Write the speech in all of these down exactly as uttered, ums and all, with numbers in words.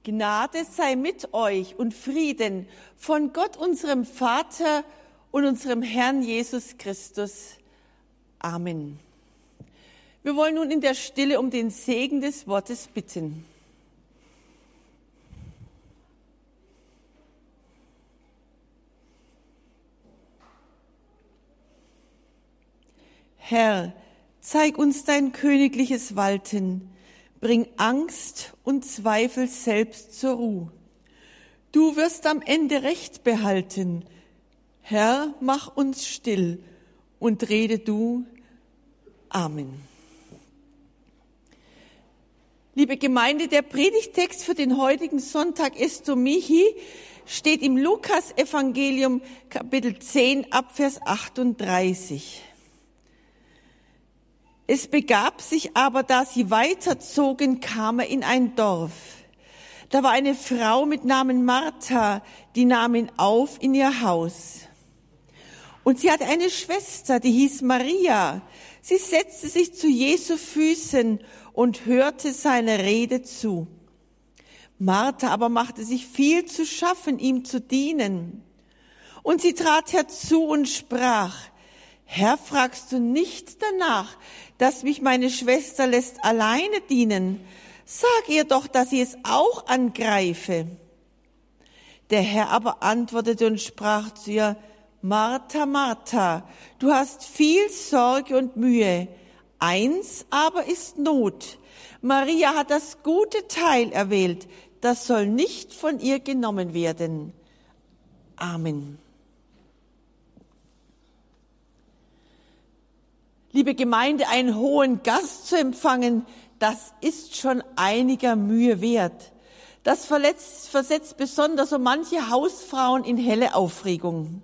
Gnade sei mit euch und Frieden von Gott, unserem Vater und unserem Herrn Jesus Christus. Amen. Wir wollen nun in der Stille um den Segen des Wortes bitten. Herr, zeig uns dein königliches Walten. Bring Angst und Zweifel selbst zur Ruhe. Du wirst am Ende Recht behalten. Herr, mach uns still und rede du. Amen. Liebe Gemeinde, der Predigtext für den heutigen Sonntag Estomihi steht im Lukas-Evangelium Kapitel zehn ab Vers achtunddreißig. Es begab sich aber, da sie weiterzogen, kam er in ein Dorf. Da war eine Frau mit Namen Martha, die nahm ihn auf in ihr Haus. Und sie hatte eine Schwester, die hieß Maria. Sie setzte sich zu Jesu Füßen und hörte seiner Rede zu. Martha aber machte sich viel zu schaffen, ihm zu dienen. Und sie trat herzu und sprach: Herr, fragst du nicht danach, dass mich meine Schwester lässt alleine dienen? Sag ihr doch, dass sie es auch angreife. Der Herr aber antwortete und sprach zu ihr: Martha, Martha, du hast viel Sorge und Mühe. Eins aber ist Not. Maria hat das gute Teil erwählt. Das soll nicht von ihr genommen werden. Amen. Liebe Gemeinde, einen hohen Gast zu empfangen, das ist schon einiger Mühe wert. Das verletzt, versetzt besonders so manche Hausfrauen in helle Aufregung.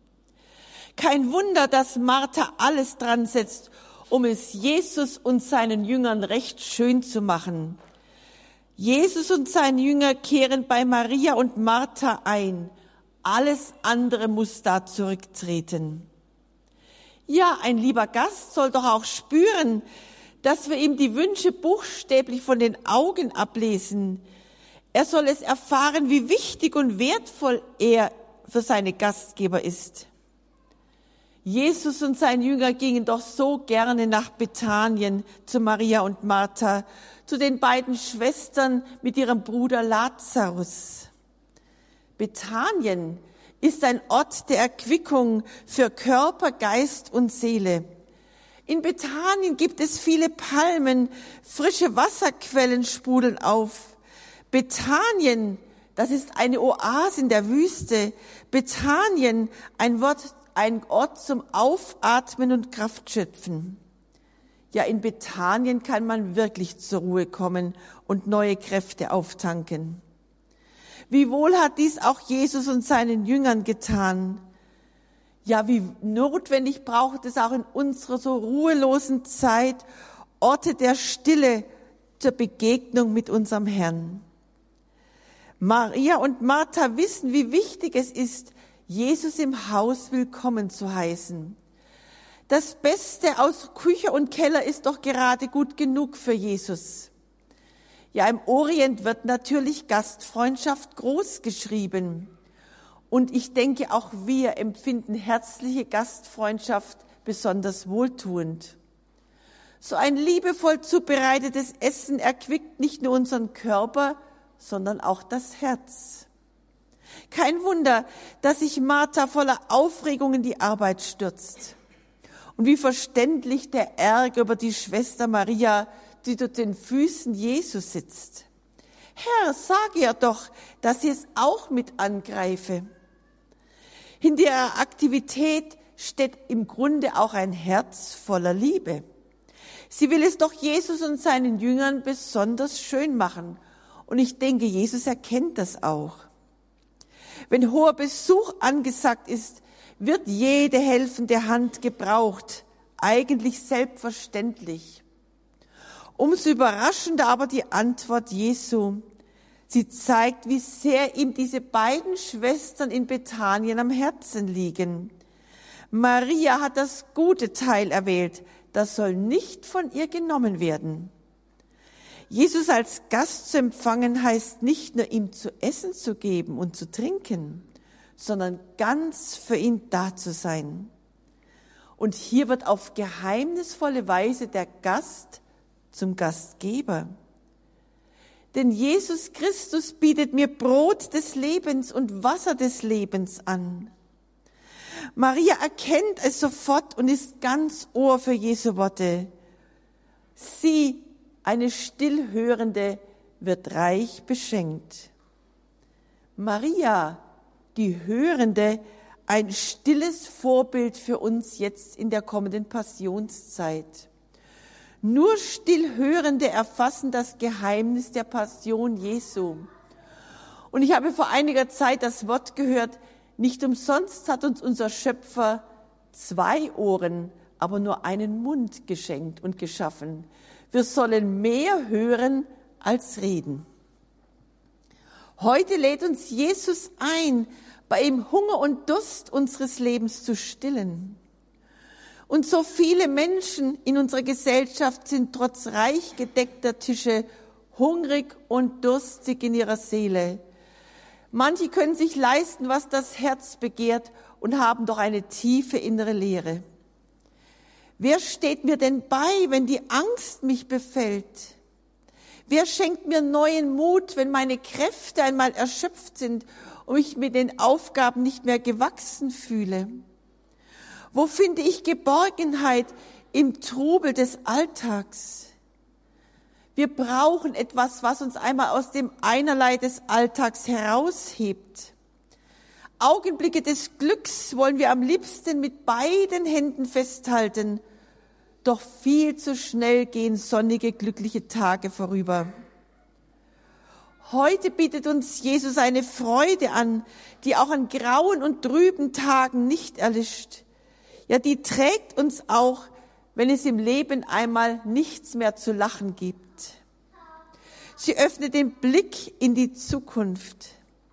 Kein Wunder, dass Martha alles dran setzt, um es Jesus und seinen Jüngern recht schön zu machen. Jesus und seine Jünger kehren bei Maria und Martha ein. Alles andere muss da zurücktreten. Ja, ein lieber Gast soll doch auch spüren, dass wir ihm die Wünsche buchstäblich von den Augen ablesen. Er soll es erfahren, wie wichtig und wertvoll er für seine Gastgeber ist. Jesus und seine Jünger gingen doch so gerne nach Bethanien zu Maria und Martha, zu den beiden Schwestern mit ihrem Bruder Lazarus. Bethanien ist ein Ort der Erquickung für Körper, Geist und Seele. In Bethanien gibt es viele Palmen, frische Wasserquellen sprudeln auf. Bethanien, das ist eine Oase in der Wüste. Bethanien, ein Wort, ein Ort zum Aufatmen und Kraftschöpfen. Ja, in Bethanien kann man wirklich zur Ruhe kommen und neue Kräfte auftanken. Wie wohl hat dies auch Jesus und seinen Jüngern getan. Ja, wie notwendig braucht es auch in unserer so ruhelosen Zeit Orte der Stille zur Begegnung mit unserem Herrn. Maria und Martha wissen, wie wichtig es ist, Jesus im Haus willkommen zu heißen. Das Beste aus Küche und Keller ist doch gerade gut genug für Jesus. Ja, im Orient wird natürlich Gastfreundschaft groß geschrieben. Und ich denke, auch wir empfinden herzliche Gastfreundschaft besonders wohltuend. So ein liebevoll zubereitetes Essen erquickt nicht nur unseren Körper, sondern auch das Herz. Kein Wunder, dass sich Martha voller Aufregung in die Arbeit stürzt. Und wie verständlich der Ärger über die Schwester Maria, die zu den Füßen Jesus sitzt. Herr, sag ihr doch, dass sie es auch mit angreife. Hinter ihrer Aktivität steht im Grunde auch ein Herz voller Liebe. Sie will es doch Jesus und seinen Jüngern besonders schön machen. Und ich denke, Jesus erkennt das auch. Wenn hoher Besuch angesagt ist, wird jede helfende Hand gebraucht, eigentlich selbstverständlich. Umso überraschender aber die Antwort Jesu. Sie zeigt, wie sehr ihm diese beiden Schwestern in Bethanien am Herzen liegen. Maria hat das gute Teil erwählt, das soll nicht von ihr genommen werden. Jesus als Gast zu empfangen heißt nicht nur ihm zu essen zu geben und zu trinken, sondern ganz für ihn da zu sein. Und hier wird auf geheimnisvolle Weise der Gast zum Gastgeber. Denn Jesus Christus bietet mir Brot des Lebens und Wasser des Lebens an. Maria erkennt es sofort und ist ganz Ohr für Jesu Worte. Sie, eine Stillhörende, wird reich beschenkt. Maria, die Hörende, ein stilles Vorbild für uns jetzt in der kommenden Passionszeit. Nur Stillhörende erfassen das Geheimnis der Passion Jesu. Und ich habe vor einiger Zeit das Wort gehört, nicht umsonst hat uns unser Schöpfer zwei Ohren, aber nur einen Mund geschenkt und geschaffen. Wir sollen mehr hören als reden. Heute lädt uns Jesus ein, bei ihm Hunger und Durst unseres Lebens zu stillen. Und so viele Menschen in unserer Gesellschaft sind trotz reich gedeckter Tische hungrig und durstig in ihrer Seele. Manche können sich leisten, was das Herz begehrt und haben doch eine tiefe innere Leere. Wer steht mir denn bei, wenn die Angst mich befällt? Wer schenkt mir neuen Mut, wenn meine Kräfte einmal erschöpft sind und ich mit den Aufgaben nicht mehr gewachsen fühle? Wo finde ich Geborgenheit im Trubel des Alltags? Wir brauchen etwas, was uns einmal aus dem Einerlei des Alltags heraushebt. Augenblicke des Glücks wollen wir am liebsten mit beiden Händen festhalten, doch viel zu schnell gehen sonnige, glückliche Tage vorüber. Heute bietet uns Jesus eine Freude an, die auch an grauen und trüben Tagen nicht erlischt. Ja, die trägt uns auch, wenn es im Leben einmal nichts mehr zu lachen gibt. Sie öffnet den Blick in die Zukunft.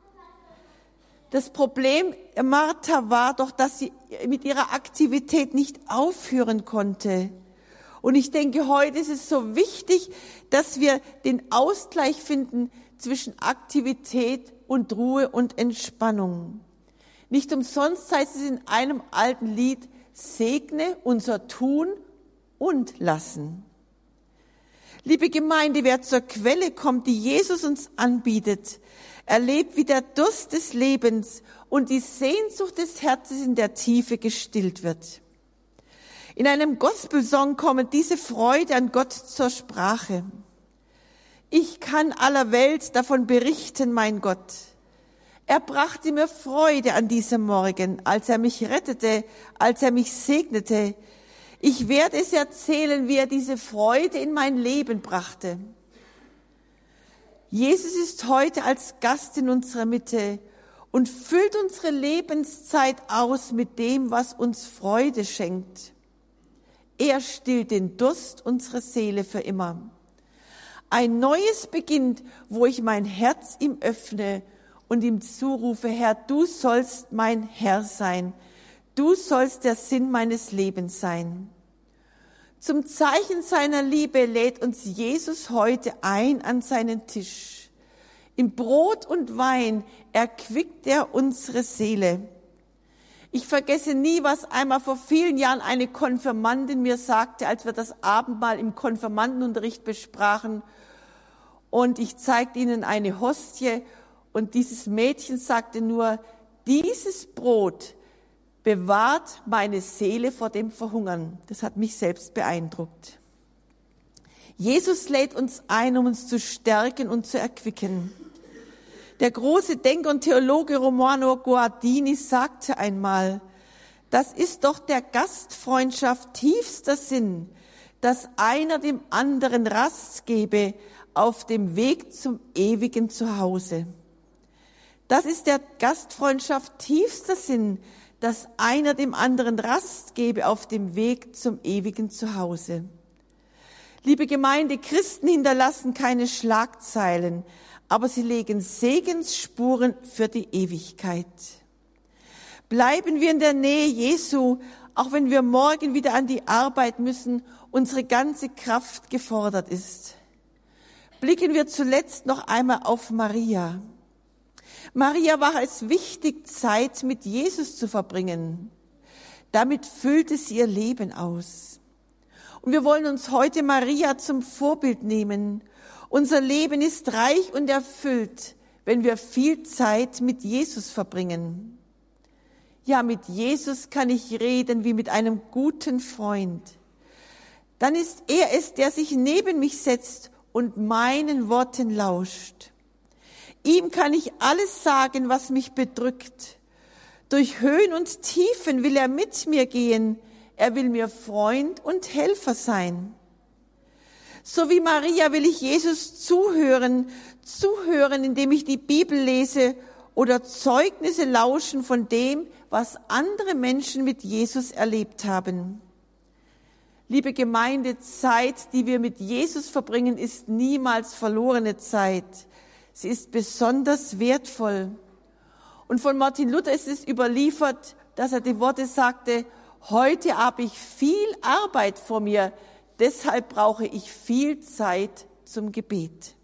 Das Problem Martha war doch, dass sie mit ihrer Aktivität nicht aufhören konnte. Und ich denke, heute ist es so wichtig, dass wir den Ausgleich finden zwischen Aktivität und Ruhe und Entspannung. Nicht umsonst heißt es in einem alten Lied, segne unser Tun und Lassen. Liebe Gemeinde, wer zur Quelle kommt, die Jesus uns anbietet, erlebt, wie der Durst des Lebens und die Sehnsucht des Herzens in der Tiefe gestillt wird. In einem Gospelsong kommt diese Freude an Gott zur Sprache. Ich kann aller Welt davon berichten, mein Gott. Er brachte mir Freude an diesem Morgen, als er mich rettete, als er mich segnete. Ich werde es erzählen, wie er diese Freude in mein Leben brachte. Jesus ist heute als Gast in unserer Mitte und füllt unsere Lebenszeit aus mit dem, was uns Freude schenkt. Er stillt den Durst unserer Seele für immer. Ein Neues beginnt, wo ich mein Herz ihm öffne und ihm zurufe, Herr, du sollst mein Herr sein. Du sollst der Sinn meines Lebens sein. Zum Zeichen seiner Liebe lädt uns Jesus heute ein an seinen Tisch. Im Brot und Wein erquickt er unsere Seele. Ich vergesse nie, was einmal vor vielen Jahren eine Konfirmandin mir sagte, als wir das Abendmahl im Konfirmandenunterricht besprachen. Und ich zeigte ihnen eine Hostie und dieses Mädchen sagte nur, dieses Brot bewahrt meine Seele vor dem Verhungern. Das hat mich selbst beeindruckt. Jesus lädt uns ein, um uns zu stärken und zu erquicken. Der große Denker und Theologe Romano Guardini sagte einmal, das ist doch der Gastfreundschaft tiefster Sinn, dass einer dem anderen Rast gebe auf dem Weg zum ewigen Zuhause. Das ist der Gastfreundschaft tiefster Sinn, dass einer dem anderen Rast gebe auf dem Weg zum ewigen Zuhause. Liebe Gemeinde, Christen hinterlassen keine Schlagzeilen, aber sie legen Segensspuren für die Ewigkeit. Bleiben wir in der Nähe Jesu, auch wenn wir morgen wieder an die Arbeit müssen, unsere ganze Kraft gefordert ist. blicken wir zuletzt noch einmal auf Maria. Maria war es wichtig, Zeit mit Jesus zu verbringen. Damit füllte sie ihr Leben aus. Und wir wollen uns heute Maria zum Vorbild nehmen. Unser Leben ist reich und erfüllt, wenn wir viel Zeit mit Jesus verbringen. Ja, mit Jesus kann ich reden wie mit einem guten Freund. Dann ist er es, der sich neben mich setzt und meinen Worten lauscht. Ihm kann ich alles sagen, was mich bedrückt. Durch Höhen und Tiefen will er mit mir gehen. Er will mir Freund und Helfer sein. So wie Maria will ich Jesus zuhören, zuhören, indem ich die Bibel lese oder Zeugnisse lauschen von dem, was andere Menschen mit Jesus erlebt haben. Liebe Gemeinde, Zeit, die wir mit Jesus verbringen, ist niemals verlorene Zeit. Sie ist besonders wertvoll. Und von Martin Luther ist es überliefert, dass er die Worte sagte, heute habe ich viel Arbeit vor mir, deshalb brauche ich viel Zeit zum Gebet.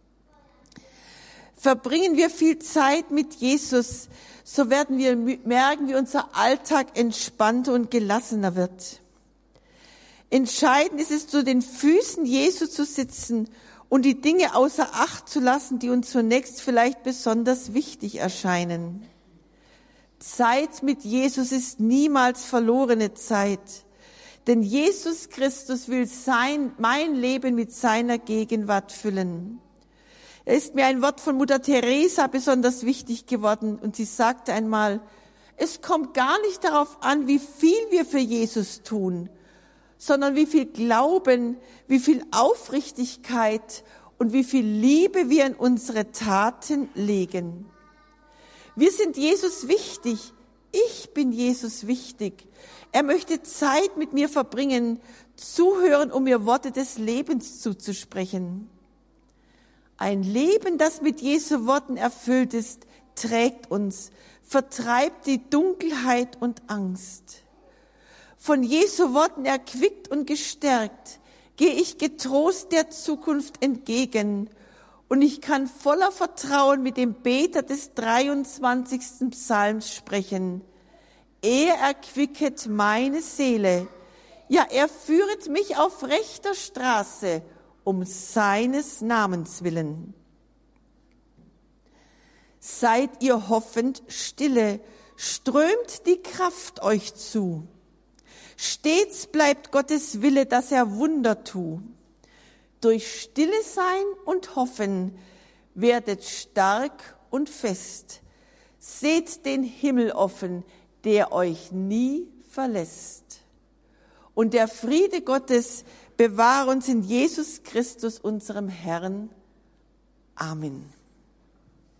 Verbringen wir viel Zeit mit Jesus, so werden wir merken, wie unser Alltag entspannter und gelassener wird. Entscheidend ist es, zu den Füßen Jesu zu sitzen und die Dinge außer Acht zu lassen, die uns zunächst vielleicht besonders wichtig erscheinen. Zeit mit Jesus ist niemals verlorene Zeit, denn Jesus Christus will sein, mein Leben mit seiner Gegenwart füllen. Er ist mir ein Wort von Mutter Teresa besonders wichtig geworden und sie sagte einmal, es kommt gar nicht darauf an, wie viel wir für Jesus tun, sondern wie viel Glauben, wie viel Aufrichtigkeit und wie viel Liebe wir in unsere Taten legen. Wir sind Jesus wichtig. Ich bin Jesus wichtig. Er möchte Zeit mit mir verbringen, zuhören, um mir Worte des Lebens zuzusprechen. Ein Leben, das mit Jesu Worten erfüllt ist, trägt uns, vertreibt die Dunkelheit und Angst. Von Jesu Worten erquickt und gestärkt, gehe ich getrost der Zukunft entgegen und ich kann voller Vertrauen mit dem Beter des dreiundzwanzigsten Psalms sprechen. Er erquicket meine Seele, ja, er führet mich auf rechter Straße, um seines Namens willen. Seid ihr hoffend stille, strömt die Kraft euch zu. Stets bleibt Gottes Wille, dass er Wunder tu. Durch Stille sein und Hoffen werdet stark und fest. Seht den Himmel offen, der euch nie verlässt. Und der Friede Gottes bewahre uns in Jesus Christus, unserem Herrn. Amen.